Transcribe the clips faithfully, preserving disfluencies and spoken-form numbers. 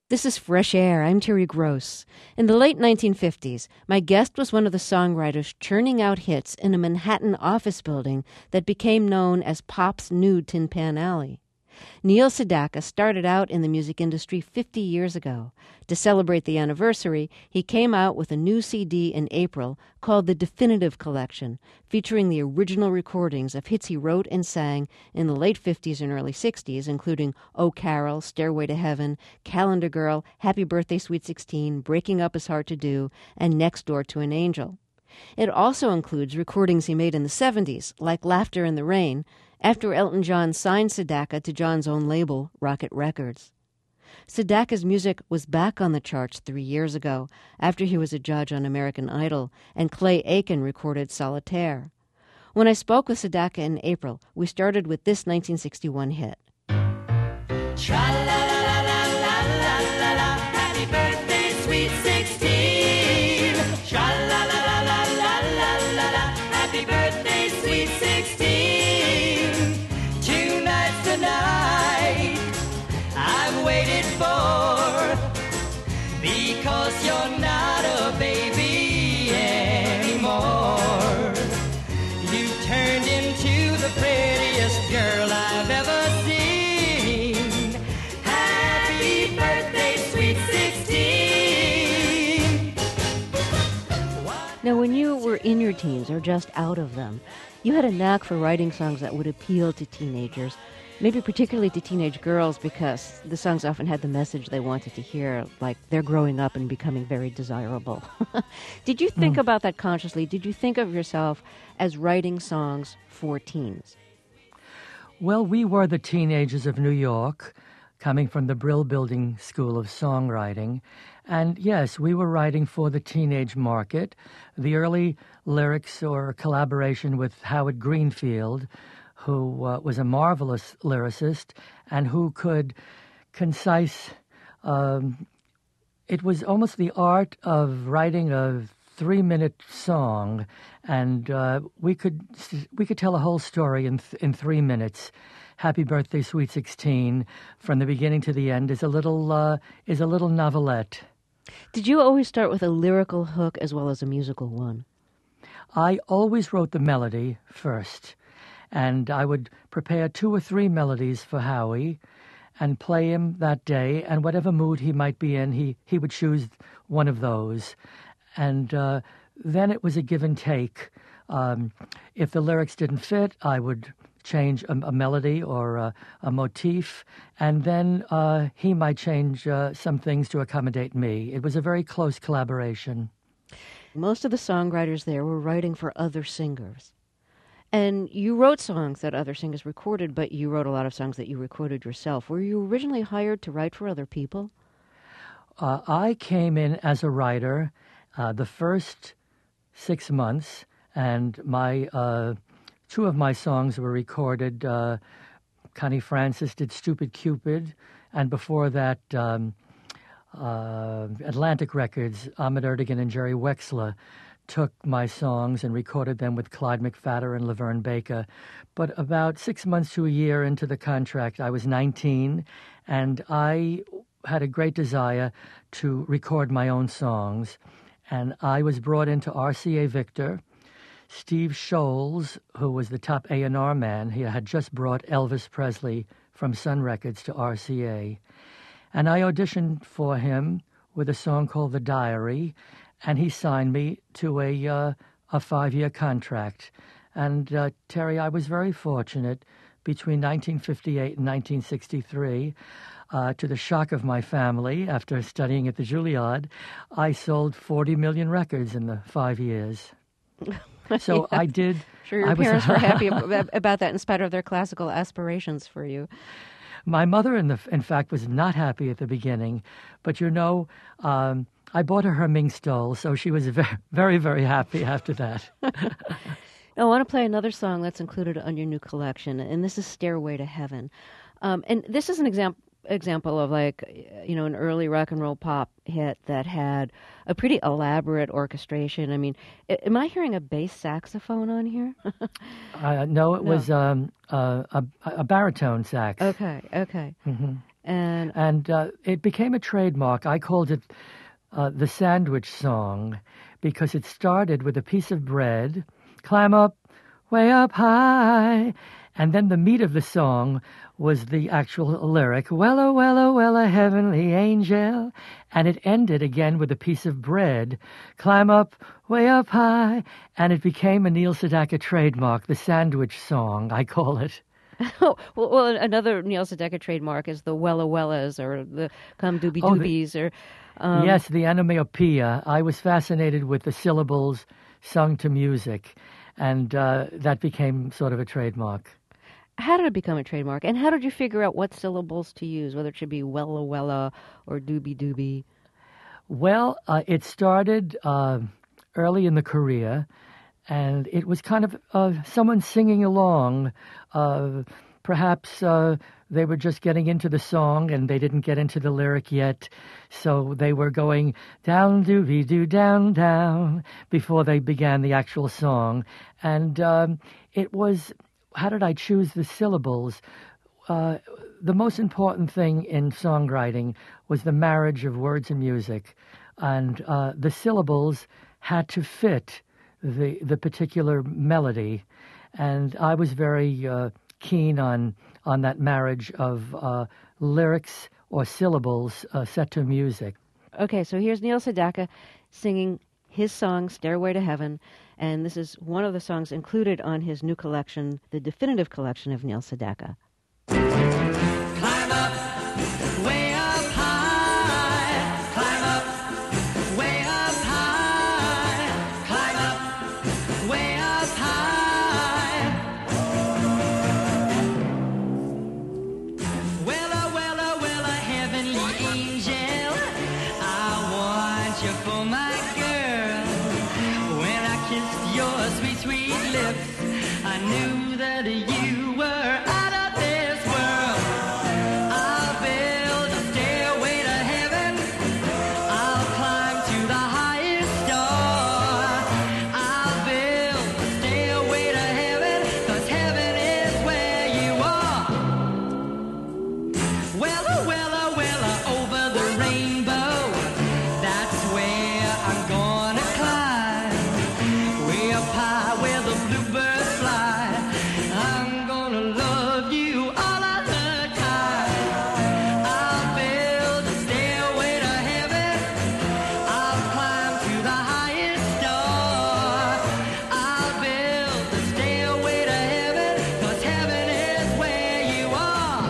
This is Fresh Air. I'm Terry Gross. In the late nineteen fifties, my guest was one of the songwriters churning out hits in a Manhattan office building that became known as Pop's New Tin Pan Alley. Neil Sedaka started out in the music industry fifty years ago. To celebrate the anniversary, he came out with a new C D in April called The Definitive Collection, featuring the original recordings of hits he wrote and sang in the late fifties and early sixties, including Oh Carol, Stairway to Heaven, Calendar Girl, Happy Birthday Sweet sixteen, Breaking Up Is Hard to Do, and Next Door to an Angel. It also includes recordings he made in the seventies, like Laughter in the Rain, after Elton John signed Sedaka to John's own label, Rocket Records. Sedaka's music was back on the charts three years ago, after he was a judge on American Idol, and Clay Aiken recorded Solitaire. When I spoke with Sedaka in April, we started with this nineteen sixty-one hit. Tra-la-la-la-la-la-la-la-la, happy birthday, sweet sixteen. Tra-la-la-la-la-la-la-la, happy birthday, sweet sixteen. Tonight's the night I've waited for, because you're not a baby anymore. You turned into the prettiest girl I've ever seen. Happy birthday, sweet sixteen. Now, when you were in your teens or just out of them, you had a knack for writing songs that would appeal to teenagers, maybe particularly to teenage girls, because the songs often had the message they wanted to hear, like they're growing up and becoming very desirable. Did you think mm. about that consciously? Did you think of yourself as writing songs for teens? Well, we were the teenagers of New York, coming from the Brill Building School of Songwriting. And yes, we were writing for the teenage market. The early lyrics or collaboration with Howard Greenfield, who uh, was a marvelous lyricist and who could concise. Um, it was almost the art of writing a three-minute song, and uh, we could we could tell a whole story in th- in three minutes. Happy Birthday, Sweet sixteen, from the beginning to the end, is a little uh, is a little novelette. Did you always start with a lyrical hook as well as a musical one? I always wrote the melody first, and I would prepare two or three melodies for Howie and play him that day, and whatever mood he might be in, he, he would choose one of those. And uh, then it was a give and take. Um, if the lyrics didn't fit, I would change a, a melody or a, a motif, and then uh, he might change uh, some things to accommodate me. It was a very close collaboration. Most of the songwriters there were writing for other singers. And you wrote songs that other singers recorded, but you wrote a lot of songs that you recorded yourself. Were you originally hired to write for other people? Uh, I came in as a writer uh, the first six months, and my uh, two of my songs were recorded. Uh, Connie Francis did Stupid Cupid, and before that, um, uh, Atlantic Records, Ahmet Ertegun and Jerry Wexler took my songs and recorded them with Clyde McPhatter and Laverne Baker. But about six months to a year into the contract, I was nineteen, and I had a great desire to record my own songs. And I was brought into R C A Victor. Steve Scholes, who was the top A and R man, he had just brought Elvis Presley from Sun Records to R C A. And I auditioned for him with a song called The Diary, and he signed me to a uh, a five-year contract. And, uh, Terry, I was very fortunate. Between nineteen fifty-eight and nineteen sixty-three, uh, to the shock of my family, after studying at the Juilliard, I sold forty million records in the five years. So yeah. I did... Sure, your I parents was, were happy about that in spite of their classical aspirations for you. My mother, in, the, in fact, was not happy at the beginning. But, you know, um, I bought her her Ming stole, so she was very, very, very happy after that. I want to play another song that's included on your new collection, and this is Stairway to Heaven. Um, and this is an example example of, like, you know, an early rock and roll pop hit that had a pretty elaborate orchestration. I mean, am I hearing a bass saxophone on here? uh, no, it no. was um, uh, a, a baritone sax. Okay, okay. Mm-hmm. And And uh, it became a trademark. I called it uh, the sandwich song because it started with a piece of bread, climb up, way up high, and then the meat of the song was the actual lyric, Wella, Wella, Wella, heavenly angel. And it ended again with a piece of bread, climb up, way up high, and it became a Neil Sedaka trademark, the sandwich song, I call it. Oh, well, well, another Neil Sedaka trademark is the Wella Wellas or the Come Doobie Oh, the- Doobies or um, Yes, the onomatopoeia. I was fascinated with the syllables sung to music, and uh, that became sort of a trademark. How did it become a trademark? And how did you figure out what syllables to use, whether it should be Wella Wella or Doobie Doobie? Well, uh, it started uh, early in the career, and it was kind of uh, someone singing along. Uh, perhaps uh, they were just getting into the song and they didn't get into the lyric yet, so they were going down doobie doo down down before they began the actual song. And um, it was, how did I choose the syllables? Uh, the most important thing in songwriting was the marriage of words and music, and uh, the syllables had to fit the the particular melody, and I was very uh, keen on on that marriage of uh, lyrics or syllables uh, set to music. Okay, so here's Neil Sedaka singing his song Stairway to Heaven, and this is one of the songs included on his new collection, the definitive collection of Neil Sedaka. Climb up, way up high. Climb up, way up high. Climb up, way up high. Wella, wella, wella, heavenly angel, I want you for my girl. When I kissed your sweet, sweet lips, I knew that you were out of this world. I'll build a stairway to heaven. I'll climb to the highest star. I'll build a stairway to heaven, 'cause heaven is where you are. Wella, wella, wella, over the rainbow, that's where I'm gonna climb. Way up high where the bluebirds fly, I'm gonna love you all of the time. I'll build a stairway to heaven. I'll climb to the highest star. I'll build a stairway to heaven, 'cause heaven is where you are.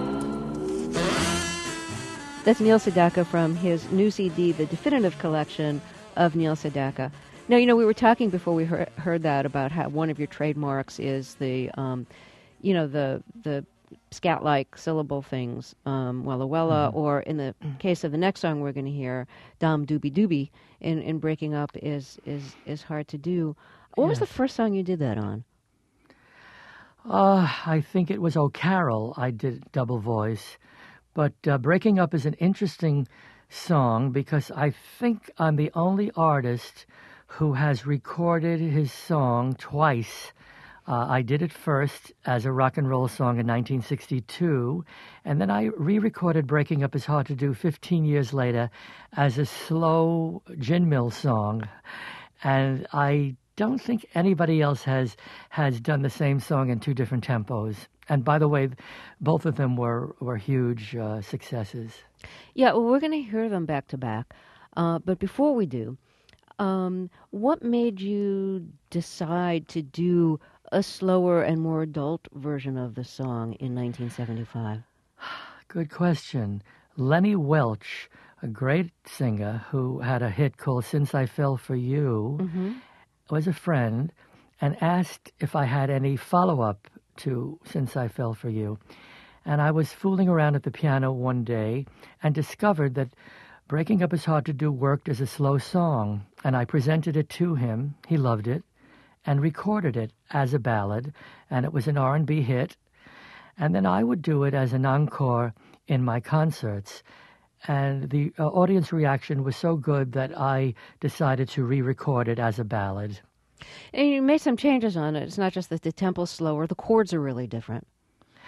That's Neil Sedaka from his new C D, the definitive collection of Neil Sedaka. Now, you know, we were talking before we heard, heard that about how one of your trademarks is the, um, you know, the the scat-like syllable things, um, Wella Wella, Mm-hmm. or in the case of the next song we're going to hear, Dom Doobie Doobie, in, in breaking up is, is, is hard to do. What was Yes. the first song you did that on? Uh, I think it was Oh Carol I did double voice. But uh, Breaking Up is an interesting song because I think I'm the only artist who has recorded his song twice. Uh, I did it first as a rock and roll song in nineteen sixty-two, and then I re-recorded Breaking Up is Hard to Do fifteen years later as a slow gin mill song. And I don't think anybody else has has done the same song in two different tempos. And by the way, both of them were, were huge uh, successes. Yeah, well, we're going to hear them back to back. Uh, but before we do, um, what made you decide to do a slower and more adult version of the song in nineteen seventy-five? Good question. Lenny Welch, a great singer who had a hit called Since I Fell for You, Mm-hmm. was a friend and asked if I had any follow-up to Since I Fell for You. And I was fooling around at the piano one day and discovered that Breaking Up is Hard to Do worked as a slow song. And I presented it to him. He loved it and recorded it as a ballad. And it was an R and B hit. And then I would do it as an encore in my concerts. And the uh, audience reaction was so good that I decided to re-record it as a ballad. And you made some changes on it. It's not just that the tempo's slower, the chords are really different.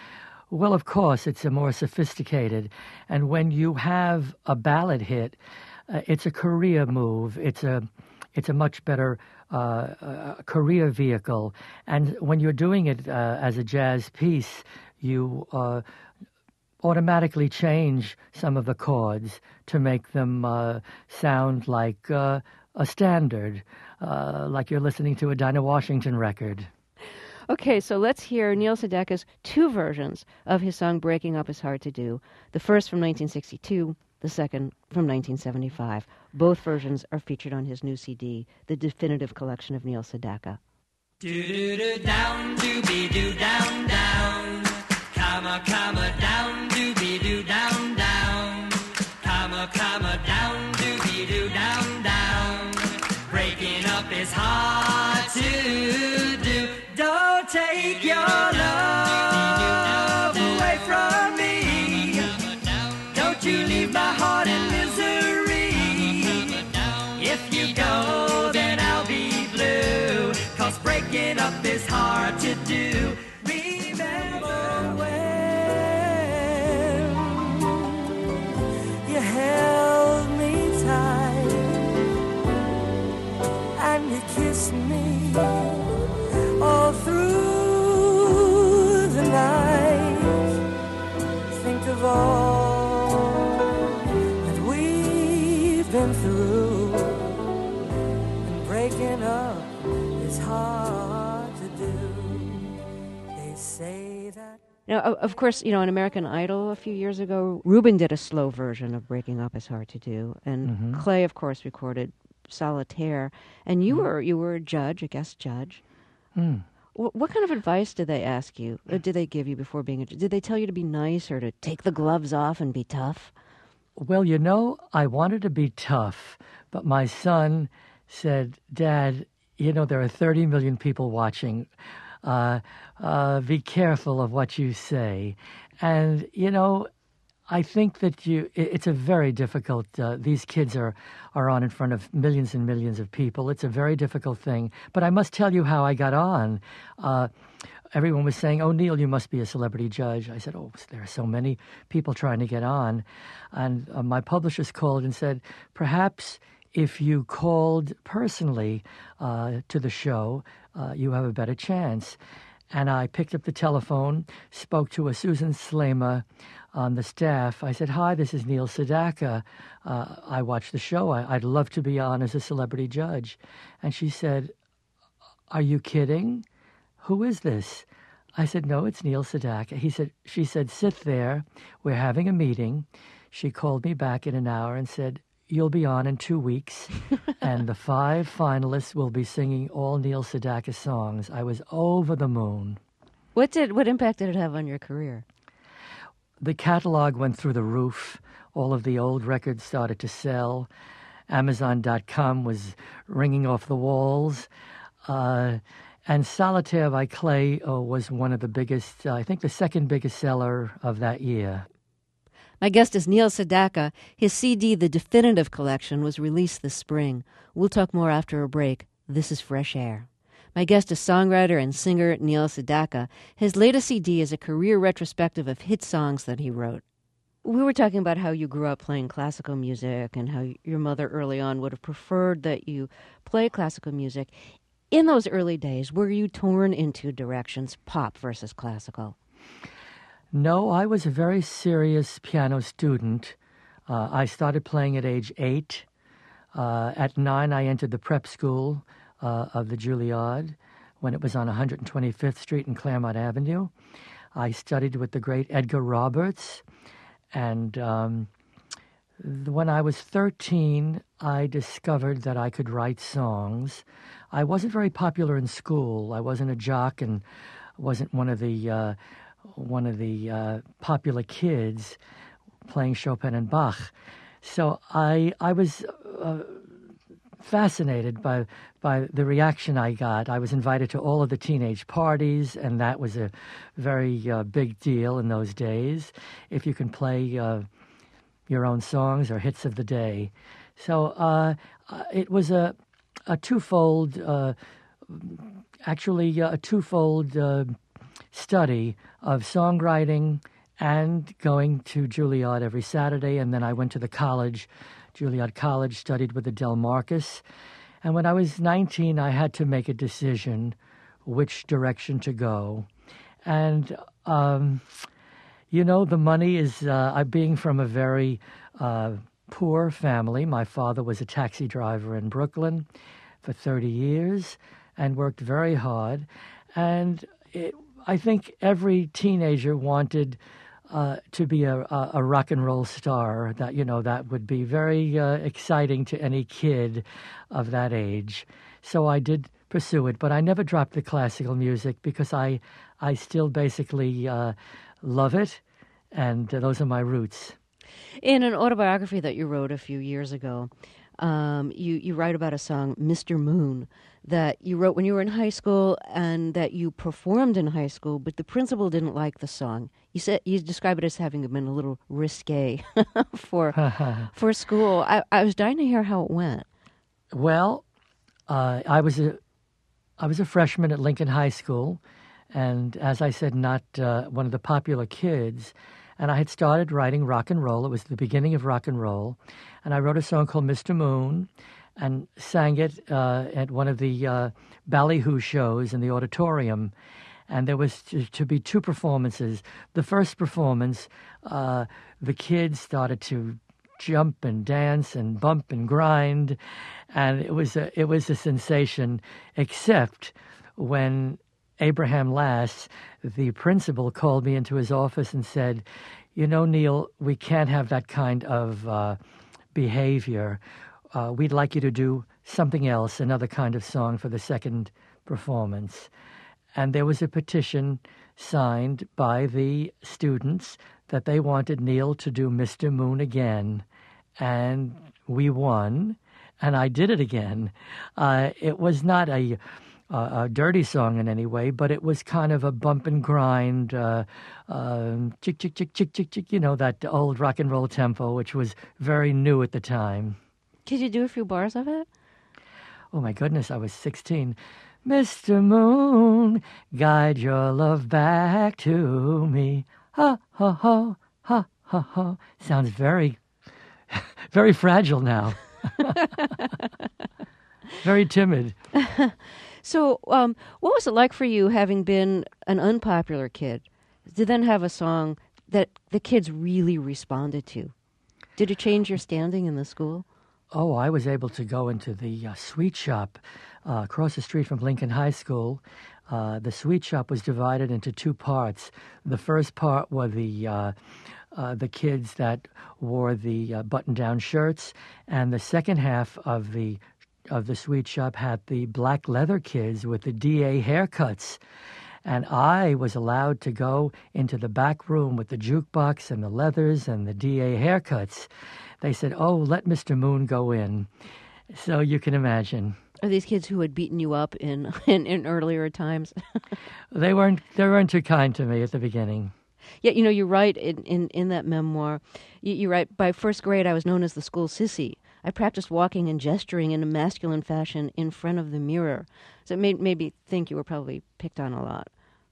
Well, of course, it's a more sophisticated. And when you have a ballad hit, uh, it's a career move. It's a, it's a much better uh, uh, career vehicle. And when you're doing it uh, as a jazz piece, you uh, automatically change some of the chords to make them uh, sound like uh, a standard, uh, like you're listening to a Dinah Washington record. Okay, so let's hear Neil Sedaka's two versions of his song Breaking Up Is Hard to Do. The first from nineteen sixty-two, the second from nineteen seventy-five. Both versions are featured on his new C D, The Definitive Collection of Neil Sedaka. Do-do-do, down, do-be-do, down, down. Comma, comma, down, do-be-do, down, down. Comma, comma, down, do-be-do, down, down. Breaking up is hard to do. Don't take your love away from me. Don't you leave my heart in misery. If you go, then I'll be blue. 'Cause breaking up is hard to do. Remember when you held me tight and you kissed me all through the night. Think of all that we've been through, and breaking up is hard to do. They say that. Now, o- of course, you know, on American Idol a few years ago, Rubin did a slow version of Breaking Up Is Hard to Do, and Mm-hmm. Clay, of course, recorded Solitaire, and you were you were a judge, a guest judge. Mm. Wh- What kind of advice did they ask you? Or did they give you before being a judge? Did they tell you to be nice or to take the gloves off and be tough? Well, you know, I wanted to be tough, but my son said, Dad, you know, there are thirty million people watching. Uh, uh, be careful of what you say. And, you know, I think that you, it- it's a very difficult, uh, these kids are, are on in front of millions and millions of people. It's a very difficult thing. But I must tell you how I got on. Uh, everyone was saying, oh, Neil, you must be a celebrity judge. I said, oh, there are so many people trying to get on. And uh, my publishers called and said, perhaps if you called personally uh, to the show, uh, you have a better chance. And I picked up the telephone, spoke to a Susan Slema on the staff. I said, hi, this is Neil Sedaka. Uh, I watch the show. I, I'd love to be on as a celebrity judge. And she said, are you kidding? Who is this? I said, no, it's Neil Sedaka. He said, she said, sit there. We're having a meeting. She called me back in an hour and said, you'll be on in two weeks, and the five finalists will be singing all Neil Sedaka songs. I was over the moon. What did what impact did it have on your career? The catalog went through the roof. All of the old records started to sell. Amazon dot com was ringing off the walls. Uh, and Solitaire by Clay uh, was one of the biggest, uh, I think the second biggest seller of that year. My guest is Neil Sedaka. His C D, The Definitive Collection, was released this spring. We'll talk more after a break. This is Fresh Air. My guest is songwriter and singer Neil Sedaka. His latest C D is a career retrospective of hit songs that he wrote. We were talking about how you grew up playing classical music and how your mother early on would have preferred that you play classical music. In those early days, were you torn into directions, pop versus classical? No, I was a very serious piano student. Uh, I started playing at age eight. Uh, at nine, I entered the prep school uh, of the Juilliard when it was on one hundred twenty-fifth Street and Claremont Avenue. I studied with the great Edgar Roberts. And um, th- when I was thirteen, I discovered that I could write songs. I wasn't very popular in school. I wasn't a jock and wasn't one of the... Uh, one of the uh, popular kids playing Chopin and Bach. So I I was uh, fascinated by by the reaction I got. I was invited to all of the teenage parties, and that was a very uh, big deal in those days, if you can play uh, your own songs or hits of the day. So uh, it was a, a twofold, uh, actually uh, a twofold uh, study of songwriting and going to Juilliard every Saturday. And then I went to the college, Juilliard College, studied with Adele Marcus. And when I was nineteen, I had to make a decision which direction to go. And, um, you know, the money is, uh, I being from a very uh, poor family. My father was a taxi driver in Brooklyn for thirty years and worked very hard. And it, I think every teenager wanted uh, to be a, a, a rock and roll star. That, you know, that would be very uh, exciting to any kid of that age. So I did pursue it, but I never dropped the classical music because I, I still basically uh, love it, and uh, those are my roots. In an autobiography that you wrote a few years ago, um, you, you write about a song, Mister Moon, that you wrote when you were in high school and that you performed in high school, but the principal didn't like the song. You said you describe it as having been a little risque for for school. I, I was dying to hear how it went. Well, uh, I was a I was a freshman at Lincoln High School, and as I said, not uh, one of the popular kids. And I had started writing rock and roll. It was the beginning of rock and roll. And I wrote a song called Mister Moon and sang it uh, at one of the uh, ballyhoo shows in the auditorium. And there was to, to be two performances. The first performance, uh, the kids started to jump and dance and bump and grind. And it was a, it was a sensation, except when Abraham Lass, the principal, called me into his office and said, you know, Neil, we can't have that kind of uh, behavior. Uh, we'd like you to do something else, another kind of song for the second performance. And there was a petition signed by the students that they wanted Neil to do Mister Moon again. And we won, and I did it again. Uh, it was not a... Uh, a dirty song in any way, but it was kind of a bump and grind, uh, uh, chick, chick, chick, chick, chick, chick, you know, that old rock and roll tempo, which was very new at the time. Could you do a few bars of it? Oh, my goodness, I was sixteen. Mister Moon, guide your love back to me. Ha, ha, ha, ha, ha, ha. Sounds very, very fragile now. Very timid. So, um, what was it like for you, having been an unpopular kid, to then have a song that the kids really responded to? Did it change your standing in the school? Oh, I was able to go into the uh, sweet shop uh, across the street from Lincoln High School. Uh, the sweet shop was divided into two parts. The first part were the uh, uh, the kids that wore the uh, button-down shirts, and the second half of the of the sweet shop had the black leather kids with the D A haircuts. And I was allowed to go into the back room with the jukebox and the leathers and the D A haircuts. They said, oh, let Mister Moon go in. So you can imagine. Are these kids who had beaten you up in, in, in earlier times? They weren't they weren't too kind to me at the beginning. Yeah, you know, you write in, in, in that memoir, you, you write, by first grade I was known as the school sissy. I practiced walking and gesturing in a masculine fashion in front of the mirror. So it made, made me think you were probably picked on a lot.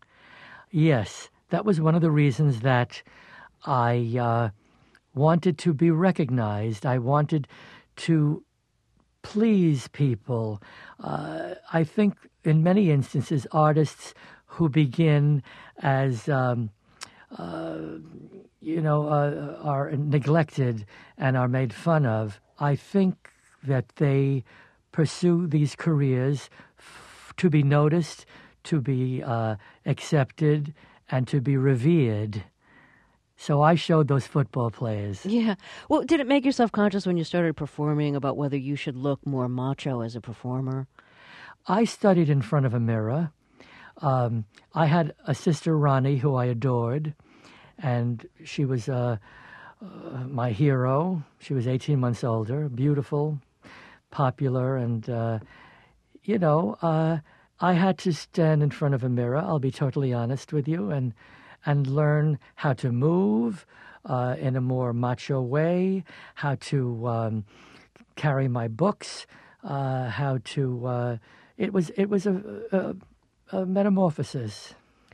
Yes, that was one of the reasons that I uh, wanted to be recognized. I wanted to please people. Uh, I think in many instances, artists who begin as, um, uh, you know, uh, are neglected and are made fun of, I think that they pursue these careers f- to be noticed, to be uh, accepted, and to be revered. So I showed those football players. Yeah. Well, did it make you self-conscious when you started performing about whether you should look more macho as a performer? I studied in front of a mirror. Um, I had a sister, Ronnie, who I adored, and she was uh, uh, my hero. She was eighteen months older, beautiful, popular, and, uh, you know, uh, I had to stand in front of a mirror, I'll be totally honest with you, and and learn how to move uh, in a more macho way, how to um, carry my books, uh, how to... Uh, it was it was a, a, a metamorphosis.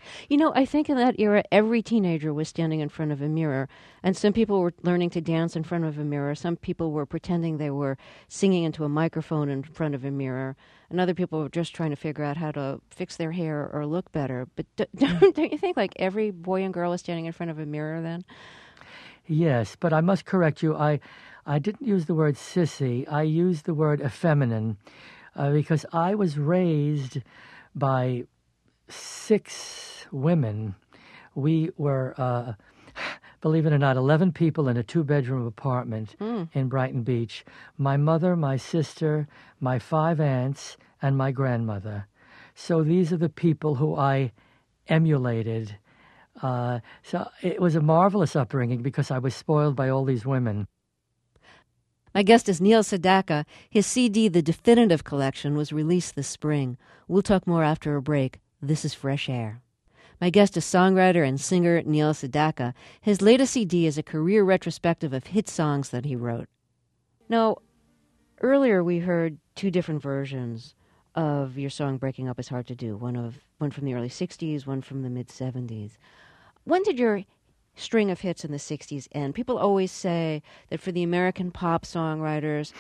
You know, I think in that era, every teenager was standing in front of a mirror, and some people were learning to dance in front of a mirror. Some people were pretending they were singing into a microphone in front of a mirror, and other people were just trying to figure out how to fix their hair or look better. But don't, don't you think like every boy and girl was standing in front of a mirror then? Yes, but I must correct you. I, I didn't use the word sissy. I used the word effeminate uh, because I was raised by six women. We were, uh, believe it or not, eleven people in a two-bedroom apartment mm. in Brighton Beach. My mother, my sister, my five aunts, and my grandmother. So these are the people who I emulated. Uh, so it was a marvelous upbringing because I was spoiled by all these women. My guest is Neil Sedaka. His C D, The Definitive Collection, was released this spring. We'll talk more after a break. This is Fresh Air. My guest is songwriter and singer Neil Sedaka. His latest C D is a career retrospective of hit songs that he wrote. Now, earlier we heard two different versions of your song Breaking Up Is Hard to Do, one of one from the early sixties, one from the mid-seventies. When did your string of hits in the sixties end? People always say that for the American pop songwriters,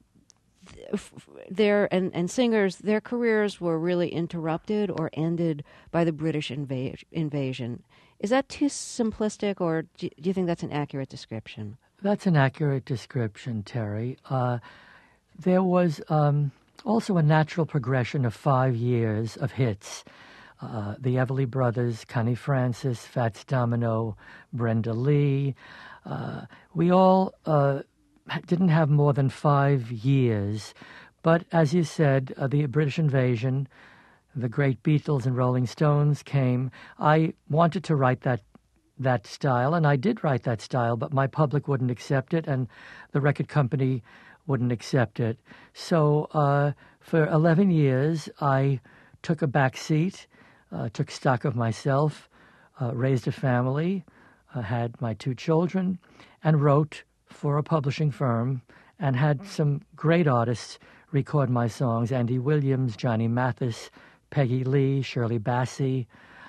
their and, and singers, their careers were really interrupted or ended by the British inva- invasion. Is that too simplistic, or do, do you think that's an accurate description? That's an accurate description, Terry. Uh, there was um, also a natural progression of five years of hits. Uh, the Everly Brothers, Connie Francis, Fats Domino, Brenda Lee. Uh, we all uh, didn't have more than five years. But as you said, uh, the British invasion, the great Beatles and Rolling Stones came. I wanted to write that that style, and I did write that style, but my public wouldn't accept it, and the record company wouldn't accept it. So uh, for eleven years, I took a back seat. Uh, took stock of myself, uh, raised a family, uh, had my two children, and wrote for a publishing firm and had some great artists record my songs, Andy Williams, Johnny Mathis, Peggy Lee, Shirley Bassey.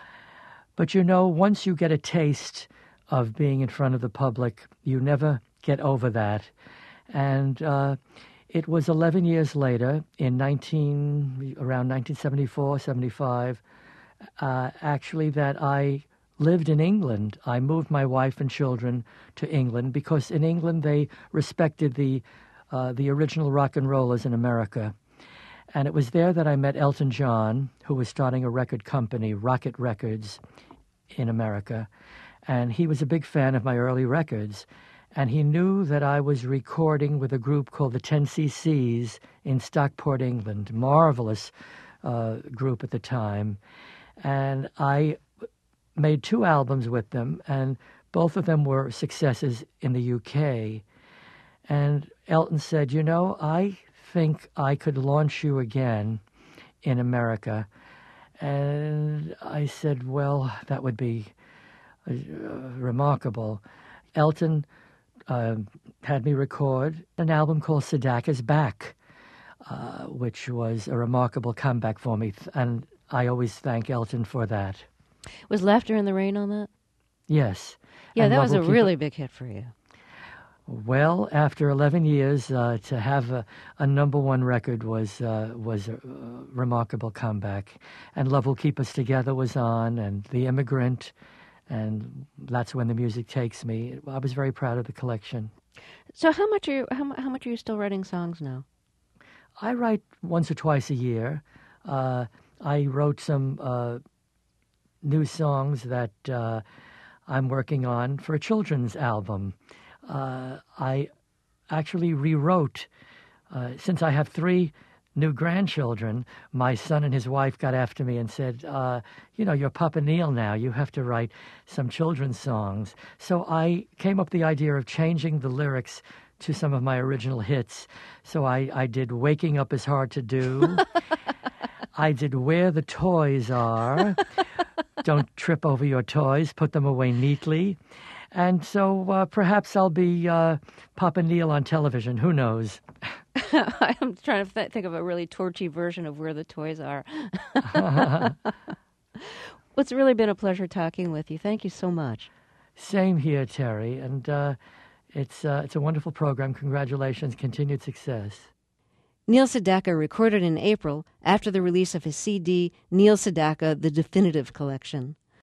But you know, once you get a taste of being in front of the public, you never get over that. And uh, it was eleven years later, in nineteen around nineteen seventy-four, seventy-five, Uh, actually, that I lived in England. I moved my wife and children to England because in England they respected the uh, the original rock and rollers in America. And it was there that I met Elton John, who was starting a record company, Rocket Records, in America. And he was a big fan of my early records. And he knew that I was recording with a group called the ten C Cs in Stockport, England. Marvelous uh, group at the time. And I made two albums with them, and both of them were successes in the U K. And Elton said, you know, I think I could launch you again in America. And I said, well, that would be uh, remarkable. Elton uh, had me record an album called Sedaka's Back, uh, which was a remarkable comeback for me. And I always thank Elton for that. Was Laughter in the Rain on that? Yes. Yeah, and that was a Keep really It. big hit for you. Well, after eleven years, uh, to have a, a number one record was uh, was a uh, remarkable comeback. And Love Will Keep Us Together was on, and The Immigrant, and That's When the Music Takes Me. I was very proud of the collection. So how much are you, how, how much are you still writing songs now? I write once or twice a year. Uh, I wrote some uh, new songs that uh, I'm working on for a children's album. Uh, I actually rewrote, uh, since I have three new grandchildren, my son and his wife got after me and said, uh, you know, you're Papa Neil now, you have to write some children's songs. So I came up with the idea of changing the lyrics to some of my original hits. So I, I did Waking Up Is Hard to Do. I did Where the Toys Are. Don't trip over your toys. Put them away neatly. And so uh, perhaps I'll be uh, Papa Neil on television. Who knows? I'm trying to th- think of a really torchy version of Where the Toys Are. Well, it's really been a pleasure talking with you. Thank you so much. Same here, Terry. And uh, it's, uh, it's a wonderful program. Congratulations. Continued success. Neil Sedaka recorded in April after the release of his C D, Neil Sedaka, The Definitive Collection.